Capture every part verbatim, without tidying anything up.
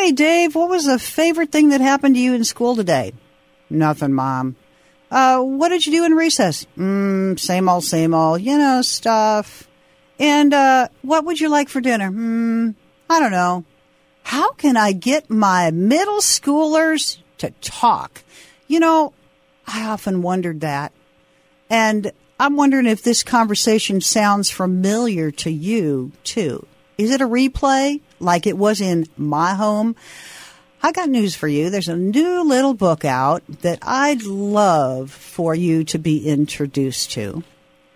Hey, Dave, what was the favorite thing that happened to you in school today? Nothing, Mom. Uh, what did you do in recess? Mm, same old, same old, you know, stuff. And uh, what would you like for dinner? Mm, I don't know. How can I get my middle schoolers to talk? You know, I often wondered that. And I'm wondering if this conversation sounds familiar to you, too. Is it a replay like it was in my home? I got news for you. There's a new little book out that I'd love for you to be introduced to.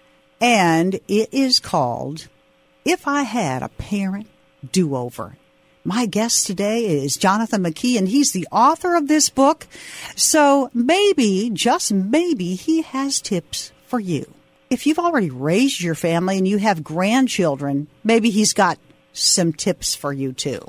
And it is called If I Had a Parent Do-Over. My guest today is Jonathan McKee, and he's the author of this book. So maybe, just maybe, he has tips for you. If you've already raised your family and you have grandchildren, maybe he's got some tips for you too.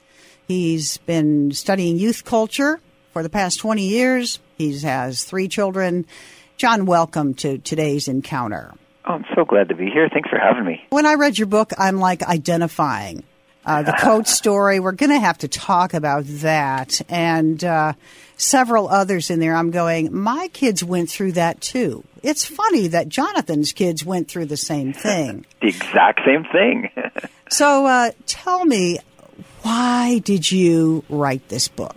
He's been studying youth culture for the past twenty years. He has three children. John, welcome to today's encounter. Oh, I'm so glad to be here. Thanks for having me. When I read your book, I'm like identifying uh, the Coates story. We're going to have to talk about that and uh, several others in there. I'm going, my kids went through that too. It's funny that Jonathan's kids went through the same thing. The exact same thing. So uh, tell me, why did you write this book?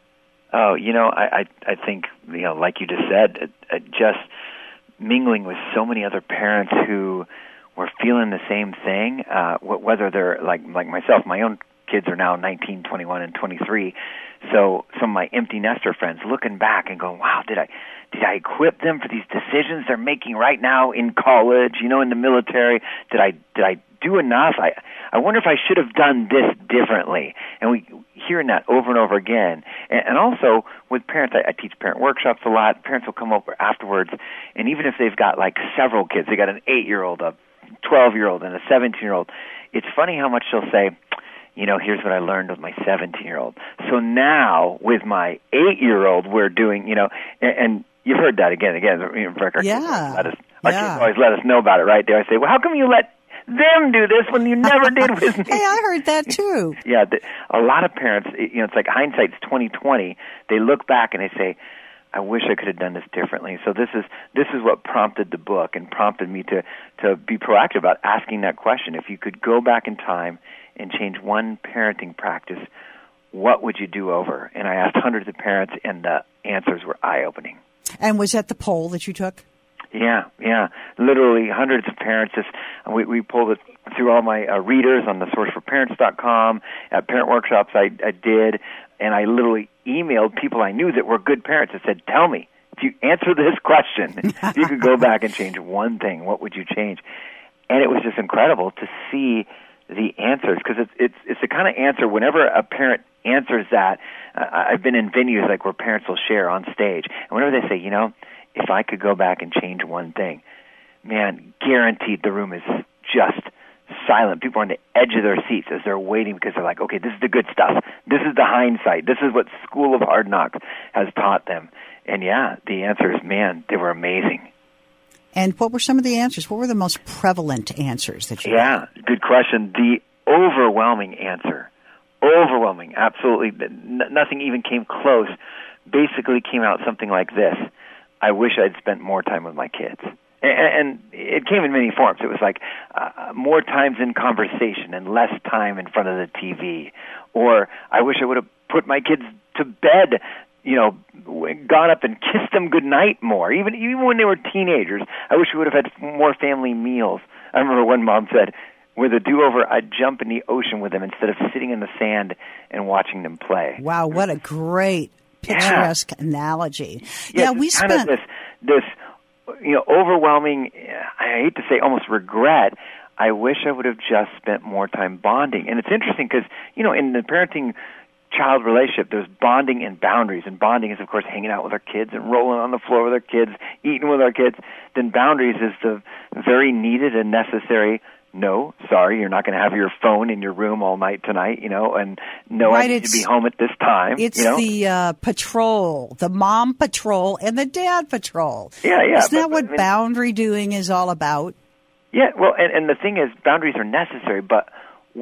Oh, you know, I, I, I think, you know, like you just said, it, it just mingling with so many other parents who were feeling the same thing, uh, whether they're like like myself. My own kids are now nineteen, twenty-one, and twenty-three. So some of my empty nester friends looking back and going, wow, did I did I equip them for these decisions they're making right now in college, you know, in the military? Did I did I do enough? I I wonder if I should have done this differently. And we hearing that over and over again. And, and also with parents, I, I teach parent workshops a lot. Parents will come over afterwards, and even if they've got like several kids, they got an eight-year-old, a twelve-year-old, and a seventeen-year-old, it's funny how much they'll say, you know, here's what I learned with my seventeen-year-old. So now with my eight-year-old, we're doing, you know, and, and you've heard that again and again. Our yeah. Kids let us, our yeah. kids always let us know about it, right? They always say, well, how come you let them do this when you never did with me? Hey, I heard that too. Yeah, the, a lot of parents, you know, it's like hindsight's twenty twenty. They look back and they say, I wish I could have done this differently. So this is this is what prompted the book and prompted me to, to be proactive about asking that question. If you could go back in time and change one parenting practice, what would you do over? And I asked hundreds of parents, and the answers were eye-opening. And was that the poll that you took? Yeah, yeah. Literally hundreds of parents. Just, we, we pulled it through all my uh, readers on the source for parents dot com, at parent workshops I, I did, and I literally emailed people I knew that were good parents and said, tell me, if you answer this question, if you could go back and change one thing, what would you change? And it was just incredible to see the answers, because it's, it's, it's the kind of answer, whenever a parent answers that, uh, I've been in venues like where parents will share on stage, and whenever they say, you know, if I could go back and change one thing, man, guaranteed the room is just silent. People are on the edge of their seats as they're waiting, because they're like, okay, this is the good stuff. This is the hindsight. This is what School of Hard Knocks has taught them. And yeah, the answers, man, they were amazing. And what were some of the answers? What were the most prevalent answers that you Yeah, had? Good question. The overwhelming answer, overwhelming, absolutely, n- nothing even came close, basically came out something like this: I wish I'd spent more time with my kids. And it came in many forms. It was like uh, more times in conversation and less time in front of the T V. Or I wish I would have put my kids to bed, you know, gone up and kissed them goodnight more. Even even when they were teenagers, I wish we would have had more family meals. I remember one mom said, with a do-over, I'd jump in the ocean with them instead of sitting in the sand and watching them play. Wow, what a great picturesque yeah. analogy. Yeah, yeah we kind spent... of this, this you know, overwhelming, I hate to say almost regret. I wish I would have just spent more time bonding. And it's interesting because, you know, in the parenting child relationship, there's bonding and boundaries. And bonding is, of course, hanging out with our kids and rolling on the floor with our kids, eating with our kids. Then boundaries is the very needed and necessary, no, sorry, you're not going to have your phone in your room all night tonight, you know, and no, right, I need to be home at this time. It's you know? the uh, patrol, the mom patrol and the dad patrol. Yeah, yeah. Isn't that but, what I mean, boundary doing is all about? Yeah, well, and, and the thing is, boundaries are necessary, but what's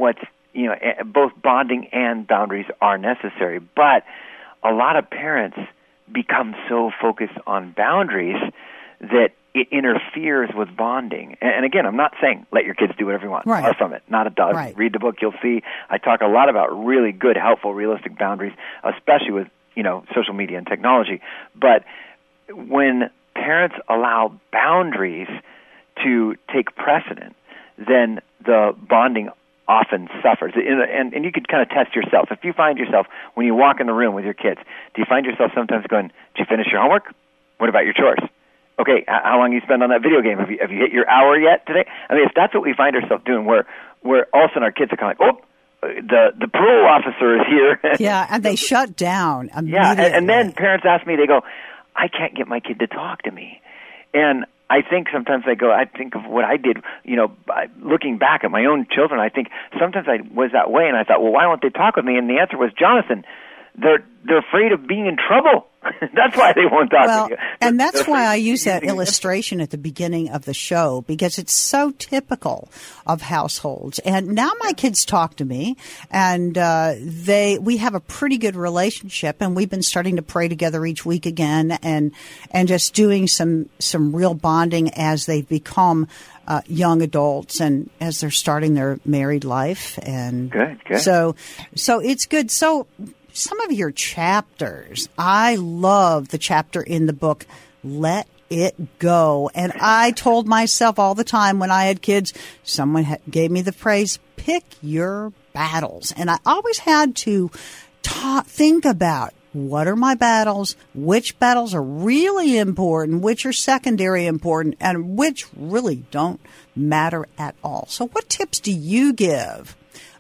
you know, both bonding and boundaries are necessary. But a lot of parents become so focused on boundaries that it interferes with bonding. And again, I'm not saying let your kids do whatever you want. Right. Far from it. Not a dog. Right. Read the book, you'll see. I talk a lot about really good, helpful, realistic boundaries, especially with, you know, social media and technology. But when parents allow boundaries to take precedent, then the bonding often suffers. And, and, and you could kind of test yourself. If you find yourself, when you walk in the room with your kids, do you find yourself sometimes going, did you finish your homework? What about your chores? Okay, how long you spend on that video game? Have you, have you hit your hour yet today? I mean, if that's what we find ourselves doing, where, where all of a sudden our kids are kind of like, oh, the the parole officer is here. Yeah, and they shut down immediately. Yeah, and, and then parents ask me, they go, I can't get my kid to talk to me. And I think sometimes I go, I think of what I did, you know, by looking back at my own children, I think sometimes I was that way, and I thought, well, why won't they talk with me? And the answer was, Jonathan, they're they're afraid of being in trouble. That's why they won't talk well, to you. And that's why I use that illustration at the beginning of the show, because it's so typical of households. And now my kids talk to me, and uh, they we have a pretty good relationship, and we've been starting to pray together each week again, and and just doing some some real bonding as they've become uh, young adults and as they're starting their married life. And good, good. So, so it's good. So. Some of your chapters, I love the chapter in the book, Let It Go. And I told myself all the time when I had kids, someone ha- gave me the phrase, pick your battles. And I always had to ta- think about, what are my battles, which battles are really important, which are secondary important, and which really don't matter at all. So what tips do you give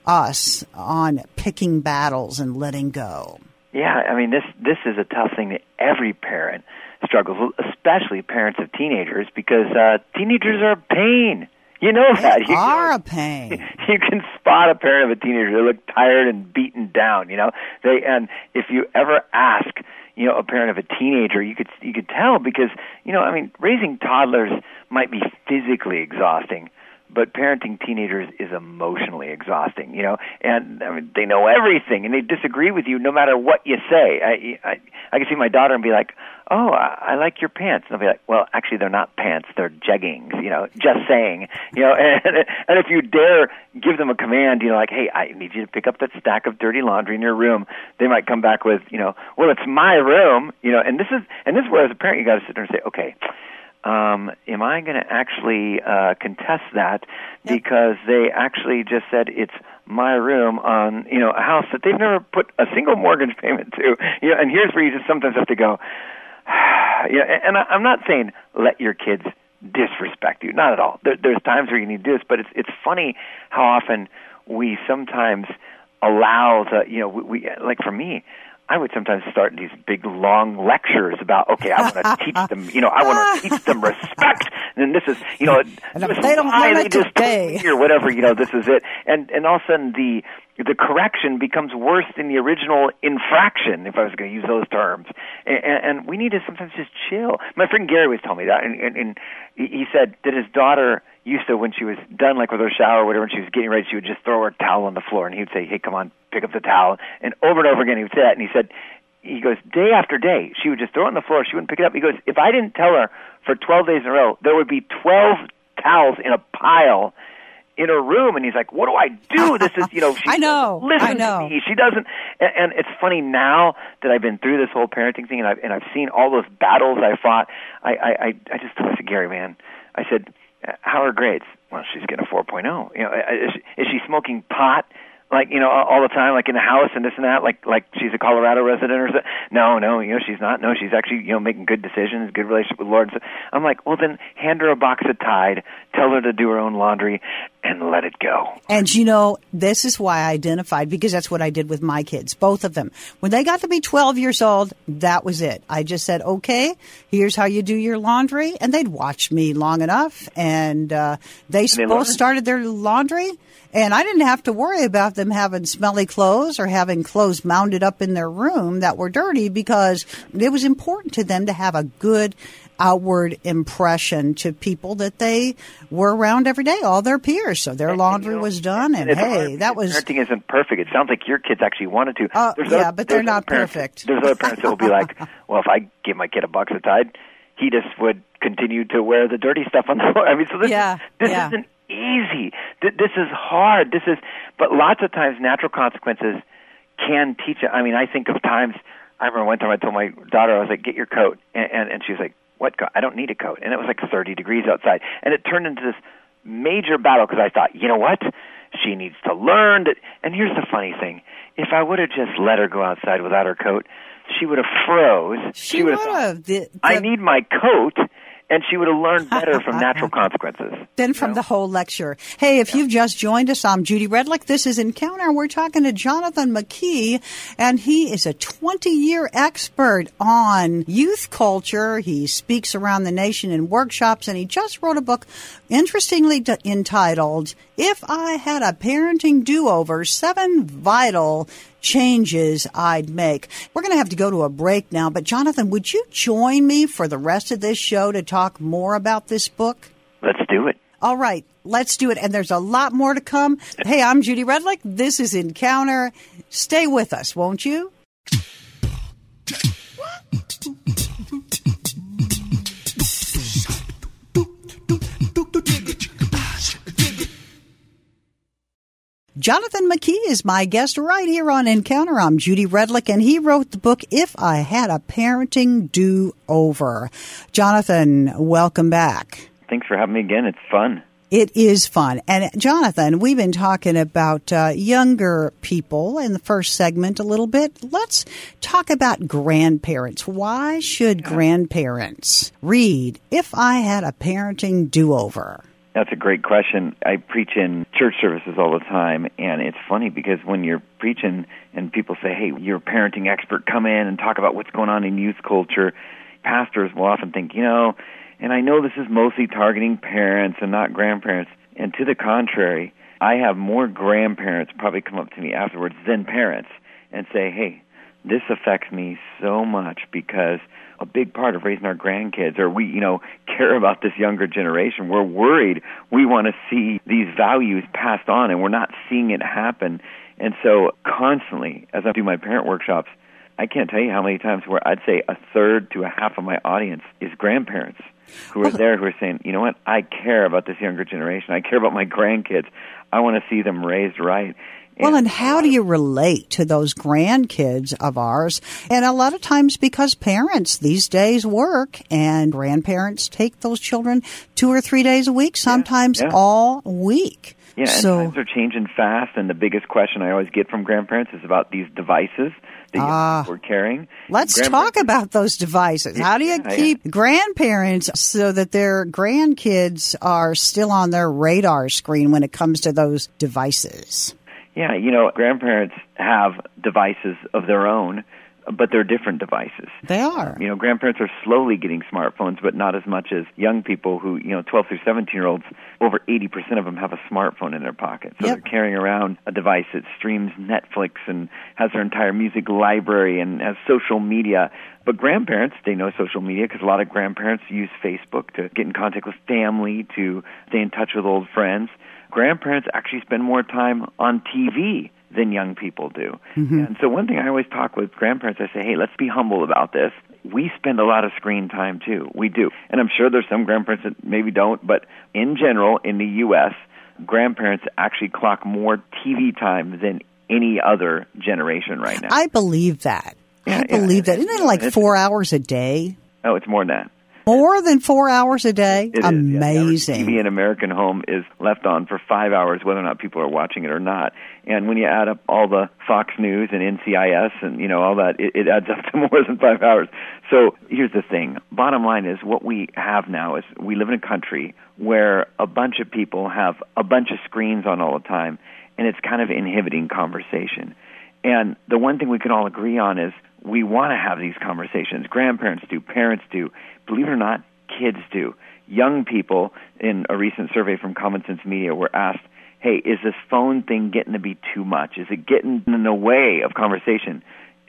us on picking battles and letting go? Yeah, I mean, this this is a tough thing that every parent struggles with, especially parents of teenagers, because uh, teenagers are a pain. You know that. They you are know, a pain. You can spot a parent of a teenager. They look tired and beaten down, you know. They and if you ever ask, you know, a parent of a teenager, you could you could tell, because, you know, I mean, raising toddlers might be physically exhausting, but parenting teenagers is emotionally exhausting, you know, and I mean, they know everything, and they disagree with you no matter what you say. I, I, I can see my daughter and be like, oh, I, I like your pants. And I'll be like, well, actually, they're not pants, they're jeggings, you know, just saying, you know, and, and if you dare give them a command, you know, like, hey, I need you to pick up that stack of dirty laundry in your room, they might come back with, you know, well, it's my room, you know, and this is, and this is where as a parent you got to sit there and say, okay, Um, am I going to actually uh, contest that because they actually just said it's my room on, you know, a house that they've never put a single mortgage payment to? You know, and here's where you just sometimes have to go, you know, and I, I'm not saying let your kids disrespect you, not at all. There, there's times where you need to do this, but it's it's funny how often we sometimes allow the, you know, we, we like for me, I would sometimes start these big, long lectures about, okay, I want to teach them, you know, I want to teach them respect, and this is, you know, and if they don't learn it today, or whatever, you know, this is it, and and all of a sudden the the correction becomes worse than the original infraction, if I was going to use those terms, and, and we need to sometimes just chill. My friend Gary was telling me that, and, and, and he said that his daughter used to, when she was done, like with her shower or whatever, when she was getting ready, she would just throw her towel on the floor, and he would say, hey, come on, pick up the towel. And over and over again he would say that, and he said, he goes, day after day, she would just throw it on the floor, she wouldn't pick it up. He goes, if I didn't tell her for twelve days in a row, there would be twelve towels in a pile in her room, and he's like, what do I do? This is, you know, she I know, listen I know. to me. She doesn't, and, and it's funny now that I've been through this whole parenting thing, and I've, and I've seen all those battles I fought, I, I, I, I just told Gary, man, I said, how are her grades? Well, she's getting a four point oh. You know, is she, is she smoking pot, like, you know, all the time, like in the house and this and that, like like she's a Colorado resident or something? No, no, you know, she's not. No, she's actually, you know, making good decisions, good relationship with the Lord. So I'm like, well, then hand her a box of Tide, tell her to do her own laundry, and let it go. And, you know, this is why I identified, because that's what I did with my kids, both of them. When they got to be twelve years old, that was it. I just said, okay, here's how you do your laundry. And they'd watched me long enough, and uh, they, they both started their laundry. And I didn't have to worry about them having smelly clothes or having clothes mounted up in their room that were dirty, because it was important to them to have a good outward impression to people that they were around every day, all their peers. So their laundry you know, was done, and, and hey, that was... Parenting isn't perfect. It sounds like your kids actually wanted to. Uh, there's yeah, other, but they're not parents, perfect. There's other parents that will be like, well, if I give my kid a Box-O-Tide, he just would continue to wear the dirty stuff on the floor. I mean, so this, yeah, is, this yeah. isn't easy. This is hard. This is, but lots of times natural consequences can teach. I mean, I think of times, I remember one time I told my daughter, I was like, get your coat. And, and, and she was like, what coat? I don't need a coat. And it was like thirty degrees outside. And it turned into this major battle because I thought, you know what? She needs to learn that. And here's the funny thing. If I would have just let her go outside without her coat, she would have froze. She, she would have have. The, the... I need my coat. And she would have learned better from natural consequences. Than from you know? the whole lecture. Hey, if yeah. you've just joined us, I'm Judy Redlick. This is Encounter. We're talking to Jonathan McKee, and he is a twenty-year expert on youth culture. He speaks around the nation in workshops, and he just wrote a book, interestingly d- entitled, If I Had a Parenting Do-Over, Seven Vital Changes I'd Make. We're going to have to go to a break now, but Jonathan, would you join me for the rest of this show to talk more about this book? Let's do it. All right, let's do it. And there's a lot more to come. Hey, I'm Judy Redlick. This is Encounter. Stay with us, won't you? Jonathan McKee is my guest right here on Encounter. I'm Judy Redlick, and he wrote the book, If I Had a Parenting Do-Over. Jonathan, welcome back. Thanks for having me again. It's fun. It is fun. And Jonathan, we've been talking about uh, younger people in the first segment a little bit. Let's talk about grandparents. Why should yeah. grandparents read If I Had a Parenting Do-Over? That's a great question. I preach in church services all the time, and it's funny because when you're preaching and people say, hey, you're a parenting expert, come in and talk about what's going on in youth culture, pastors will often think, you know, and I know this is mostly targeting parents and not grandparents. And to the contrary, I have more grandparents probably come up to me afterwards than parents and say, hey, this affects me so much because a big part of raising our grandkids, or we, you know, care about this younger generation. We're worried. We want to see these values passed on, and we're not seeing it happen. And so constantly, as I do my parent workshops, I can't tell you how many times where I'd say a third to a half of my audience is grandparents who are there who are saying, you know what, I care about this younger generation. I care about my grandkids. I want to see them raised right. Well, and how do you relate to those grandkids of ours? And a lot of times because parents these days work and grandparents take those children two or three days a week, sometimes yeah, yeah. all week. Yeah, so, and times are changing fast, and the biggest question I always get from grandparents is about these devices that uh, we're carrying. Let's talk about those devices. How do you yeah, keep yeah. grandparents so that their grandkids are still on their radar screen when it comes to those devices? Yeah, you know, grandparents have devices of their own, but they're different devices. They are. You know, grandparents are slowly getting smartphones, but not as much as young people who, you know, twelve through seventeen-year-olds, over eighty percent of them have a smartphone in their pocket. So yep. they're carrying around a device that streams Netflix and has their entire music library and has social media. But grandparents, they know social media because a lot of grandparents use Facebook to get in contact with family, to stay in touch with old friends. Grandparents actually spend more time on T V than young people do. Mm-hmm. And so one thing I always talk with grandparents, I say, hey, let's be humble about this. We spend a lot of screen time, too. We do. And I'm sure there's some grandparents that maybe don't, but in general, in the U S, grandparents actually clock more T V time than any other generation right now. I believe that. Yeah, I believe yeah, that. Isn't it like four hours a day? Oh, it's more than that. More than four hours a day? It Amazing. Is, yeah. T V in an American home is left on for five hours, whether or not people are watching it or not. And when you add up all the Fox News and N C I S and, you know, all that, it, it adds up to more than five hours. So here's the thing. Bottom line is what we have now is we live in a country where a bunch of people have a bunch of screens on all the time, and it's kind of inhibiting conversation. And the one thing we can all agree on is we want to have these conversations. Grandparents do, parents do. Believe it or not, kids do. Young people, in a recent survey from Common Sense Media, were asked, hey, is this phone thing getting to be too much? Is it getting in the way of conversation?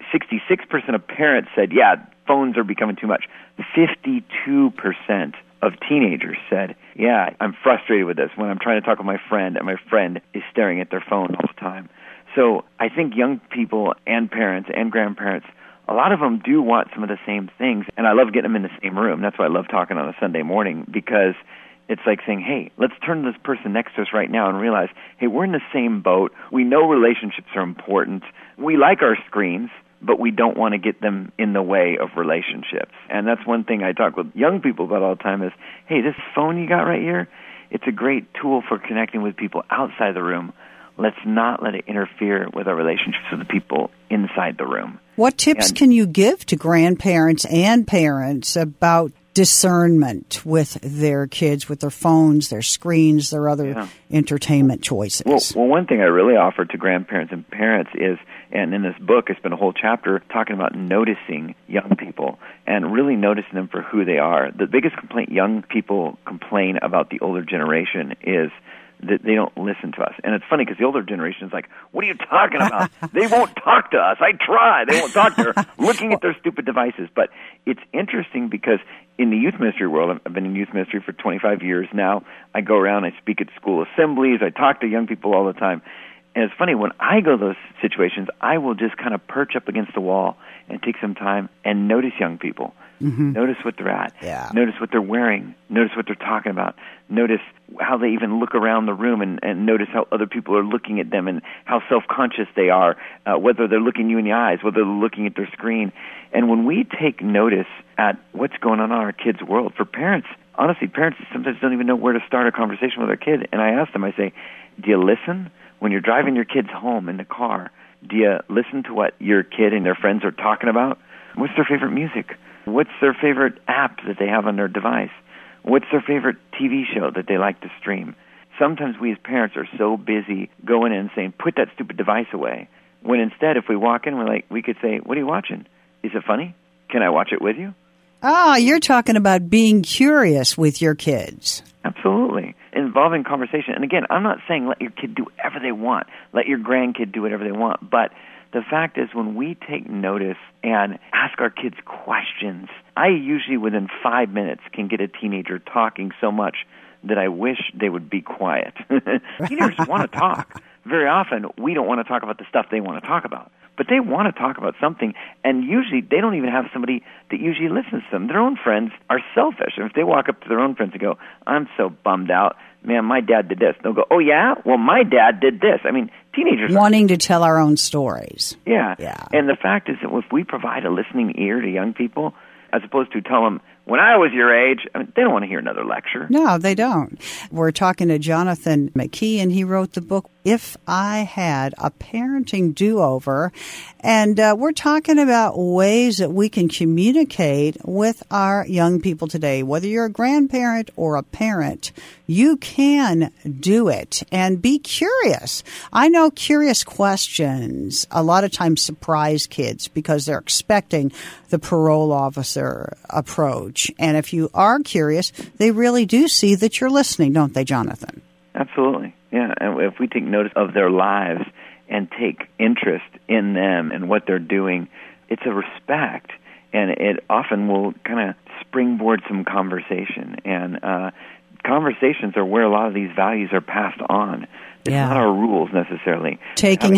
sixty-six percent of parents said, yeah, phones are becoming too much. fifty-two percent of teenagers said, yeah, I'm frustrated with this when I'm trying to talk with my friend and my friend is staring at their phone all the time. So I think young people and parents and grandparents, a lot of them do want some of the same things, and I love getting them in the same room. That's why I love talking on a Sunday morning, because it's like saying, hey, let's turn to this person next to us right now and realize, hey, we're in the same boat. We know relationships are important. We like our screens, but we don't want to get them in the way of relationships. And that's one thing I talk with young people about all the time is, hey, this phone you got right here, it's a great tool for connecting with people outside the room. Let's not let it interfere with our relationships with the people inside the room. What tips and, can you give to grandparents and parents about discernment with their kids, with their phones, their screens, their other yeah. entertainment choices? Well, well, one thing I really offer to grandparents and parents is, and in this book I spent a whole chapter talking about noticing young people and really noticing them for who they are. The biggest complaint young people complain about the older generation is that they don't listen to us. And it's funny because the older generation is like, what are you talking about? They won't talk to us. I try. They won't talk. They're looking at their stupid devices. But it's interesting because in the youth ministry world, I've been in youth ministry for twenty-five years now. I go around, I speak at school assemblies, I talk to young people all the time. And it's funny, when I go to those situations, I will just kind of perch up against the wall and take some time and notice young people. Mm-hmm. Notice what they're at. Yeah. Notice what they're wearing. Notice what they're talking about. Notice how they even look around the room and, and notice how other people are looking at them and how self-conscious they are, uh, whether they're looking you in the eyes, whether they're looking at their screen. And when we take notice at what's going on in our kids' world, for parents, honestly, parents sometimes don't even know where to start a conversation with their kid. And I ask them, I say, do you listen? When you're driving your kids home in the car, do you listen to what your kid and their friends are talking about? What's their favorite music? What's their favorite app that they have on their device? What's their favorite T V show that they like to stream? Sometimes we as parents are so busy going in and saying, put that stupid device away, when instead if we walk in, we're like, we could say, what are you watching? Is it funny? Can I watch it with you? Ah, you're talking about being curious with your kids. Absolutely. Involving conversation. And again, I'm not saying let your kid do whatever they want. Let your grandkid do whatever they want. But the fact is, when we take notice and ask our kids questions, I usually within five minutes can get a teenager talking so much that I wish they would be quiet. Teenagers want to talk. Very often, we don't want to talk about the stuff they want to talk about. But they want to talk about something, and usually they don't even have somebody that usually listens to them. Their own friends are selfish. And if they walk up to their own friends and go, I'm so bummed out, man, my dad did this. They'll go, oh, yeah? Well, my dad did this. I mean, teenagers wanting to tell our own stories. Yeah. yeah. And the fact is that if we provide a listening ear to young people, as opposed to tell them, when I was your age, I mean, they don't want to hear another lecture. No, they don't. We're talking to Jonathan McKee, and he wrote the book, If I Had a Parenting Do-Over. And uh, we're talking about ways that we can communicate with our young people today. Whether you're a grandparent or a parent, you can do it and be curious. I know curious questions a lot of times surprise kids because they're expecting the parole officer approach. And if you are curious, they really do see that you're listening, don't they, Jonathan? Absolutely. Yeah. And if we take notice of their lives and take interest in them and what they're doing, it's a respect. And it often will kind of springboard some conversation. And uh, conversations are where a lot of these values are passed on. It's yeah. not our rules necessarily. Taking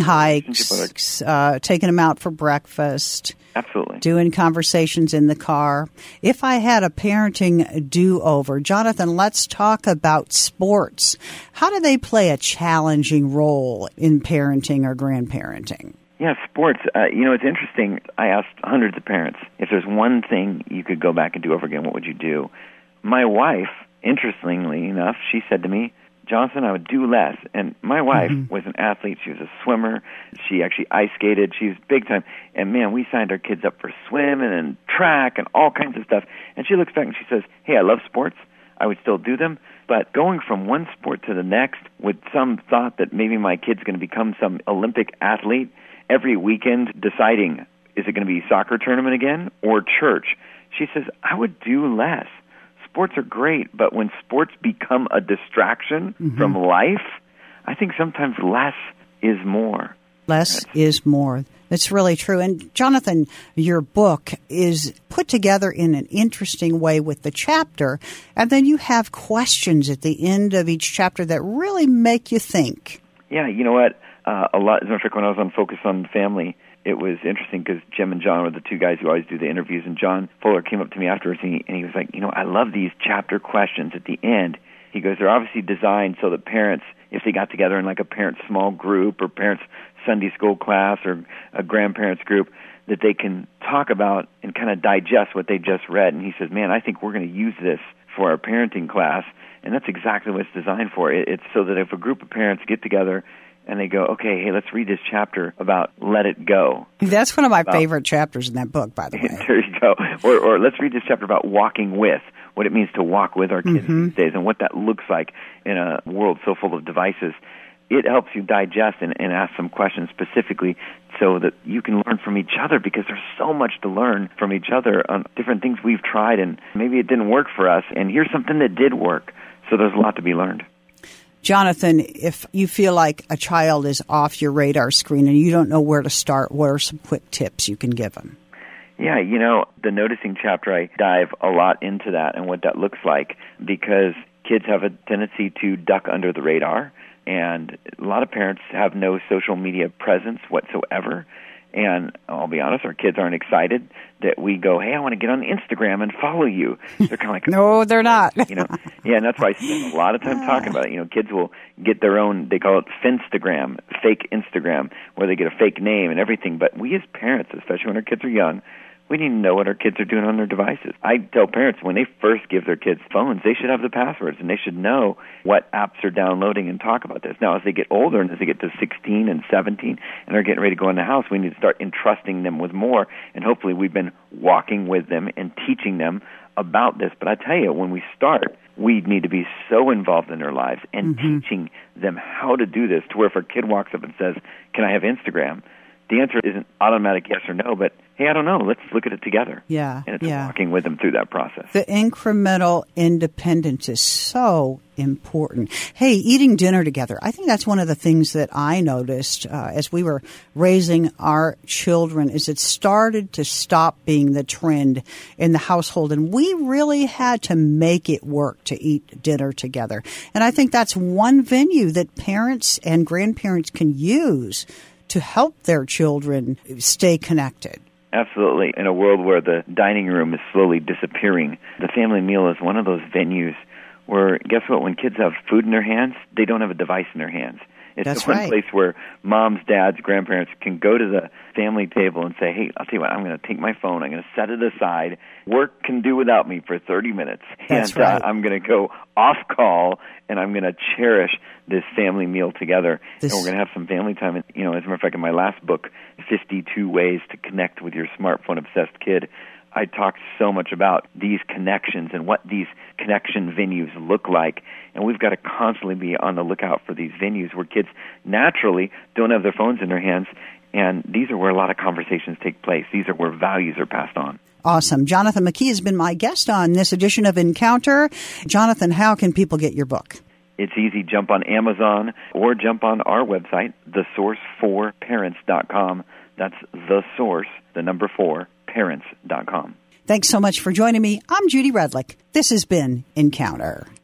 hikes, uh, taking them out for breakfast. Absolutely. Doing conversations in the car. If I had a parenting do-over, Jonathan, let's talk about sports. How do they play a challenging role in parenting or grandparenting? Yeah, sports. Uh, you know, it's interesting. I asked hundreds of parents, if there's one thing you could go back and do over again, what would you do? My wife, interestingly enough, she said to me, Johnson, I would do less. And my wife mm-hmm. was an athlete. She was a swimmer. She actually ice skated. She was big time. And, man, we signed our kids up for swimming and track and all kinds of stuff. And she looks back and she says, hey, I love sports. I would still do them. But going from one sport to the next with some thought that maybe my kid's going to become some Olympic athlete, every weekend deciding, is it going to be soccer tournament again or church? She says, I would do less. Sports are great, but when sports become a distraction mm-hmm. from life, I think sometimes less is more. Less is more. It's really true. And Jonathan, your book is put together in an interesting way with the chapter, and then you have questions at the end of each chapter that really make you think. Yeah, you know what? Uh, a lot. As a matter of fact, when I was on Focus on Family, it was interesting because Jim and John were the two guys who always do the interviews, and John Fuller came up to me afterwards, and he, and he was like, you know, I love these chapter questions at the end. He goes, they're obviously designed so that parents, if they got together in like a parent small group or parents Sunday school class or a grandparents group, that they can talk about and kind of digest what they just read. And he says, man, I think we're going to use this for our parenting class, and that's exactly what it's designed for. It's so that if a group of parents get together and they go, okay, hey, let's read this chapter about let it go. That's one of my about, favorite chapters in that book, by the way. There you go. Or, or let's read this chapter about walking with, what it means to walk with our kids mm-hmm. these days and what that looks like in a world so full of devices. It helps you digest and, and ask some questions specifically so that you can learn from each other, because there's so much to learn from each other on different things we've tried and maybe it didn't work for us, and here's something that did work. So there's a lot to be learned. Jonathan, if you feel like a child is off your radar screen and you don't know where to start, what are some quick tips you can give them? Yeah, you know, the noticing chapter, I dive a lot into that and what that looks like, because kids have a tendency to duck under the radar, and a lot of parents have no social media presence whatsoever. And I'll be honest, our kids aren't excited that we go, hey, I want to get on Instagram and follow you. They're kind of like, no, they're not. you know, yeah, and that's why I spend a lot of time talking about it. You know, kids will get their own, they call it Finstagram, fake Instagram, where they get a fake name and everything. But we as parents, especially when our kids are young, we need to know what our kids are doing on their devices. I tell parents when they first give their kids phones, they should have the passwords, and they should know what apps are downloading and talk about this. Now, as they get older and as they get to sixteen and seventeen and they're getting ready to go in the house, we need to start entrusting them with more, and hopefully we've been walking with them and teaching them about this. But I tell you, when we start, we need to be so involved in their lives and mm-hmm. teaching them how to do this, to where if a kid walks up and says, can I have Instagram? The answer isn't automatic yes or no, but hey, I don't know, let's look at it together. Yeah, and it's yeah. walking with them through that process. The incremental independence is so important. Hey, eating dinner together. I think that's one of the things that I noticed uh, as we were raising our children, is it started to stop being the trend in the household, and we really had to make it work to eat dinner together. And I think that's one venue that parents and grandparents can use to help their children stay connected. Absolutely. In a world where the dining room is slowly disappearing, the family meal is one of those venues where, guess what, when kids have food in their hands, they don't have a device in their hands. It's That's the one right. place where moms, dads, grandparents can go to the family table and say, hey, I'll tell you what, I'm going to take my phone, I'm going to set it aside. Work can do without me for thirty minutes. That's and right. uh, I'm going to go off call, and I'm going to cherish this family meal together. This... And we're going to have some family time. And, you know, as a matter of fact, in my last book, fifty-two Ways to Connect with Your Smartphone-Obsessed Kid, I talked so much about these connections and what these connection venues look like. And we've got to constantly be on the lookout for these venues where kids naturally don't have their phones in their hands. And these are where a lot of conversations take place. These are where values are passed on. Awesome. Jonathan McKee has been my guest on this edition of Encounter. Jonathan, how can people get your book? It's easy. Jump on Amazon or jump on our website, the source for parents dot com. That's the source, the number four, parents dot com. Thanks so much for joining me. I'm Judy Redlick. This has been Encounter.